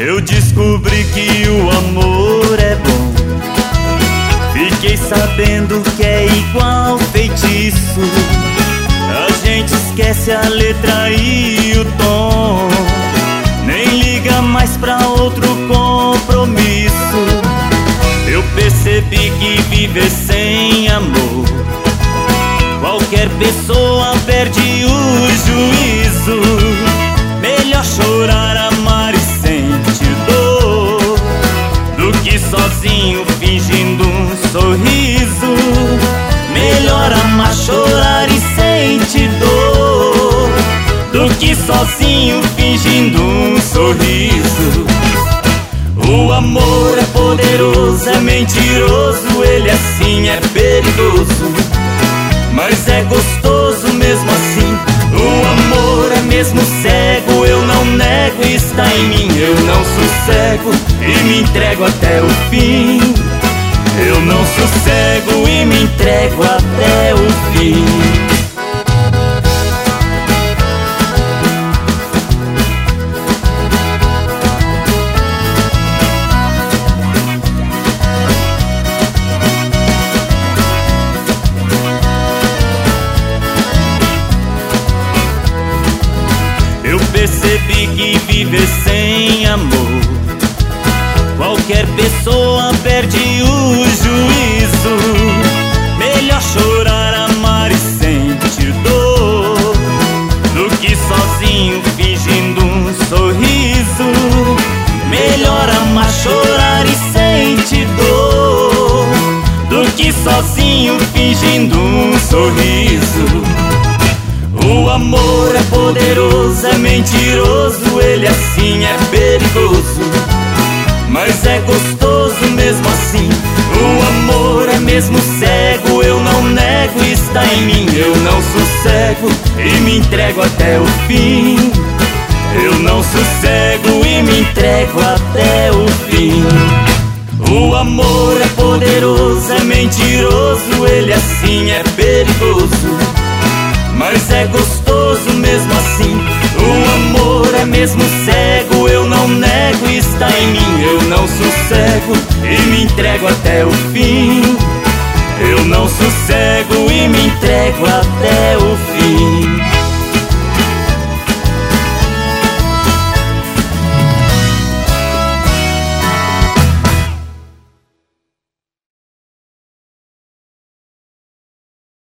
Eu descobri que o amor é bom. Fiquei sabendo que é igual feitiço. A gente esquece a letra e o tom, nem liga mais pra outro compromisso. Eu percebi que viver sem amor, qualquer pessoa perde o juízo. Melhor chorar, amar e sentir dor, do que sozinho fingindo um sorriso. Melhor amar, chorar e sentir dor, do que sozinho fingindo um sorriso. O amor é poderoso, é mentiroso, ele assim é perigoso, mas é gostoso mesmo assim. O amor é mesmo cego, eu não nego, está em mim. Eu não sossego e me entrego até o fim. Eu não sossego e me entrego até o fim. Eu percebi que viver sem amor, qualquer pessoa perde o juízo. Melhor chorar, amar e sentir dor, do que sozinho fingindo um sorriso. Melhor amar, chorar e sentir dor, do que sozinho fingindo um sorriso. O amor é poderoso, é mentiroso, ele assim é perigoso, mas é gostoso mesmo assim. O amor é mesmo cego, eu não nego, está em mim. Eu não sossego e me entrego até o fim. Eu não sossego e me entrego até o fim. O amor é poderoso, é mentiroso, ele assim é perigoso, mas é gostoso mesmo assim. O amor é mesmo cego, eu não nego, está em mim. Eu não sossego e me entrego até o fim. Eu não sossego e me entrego até o fim.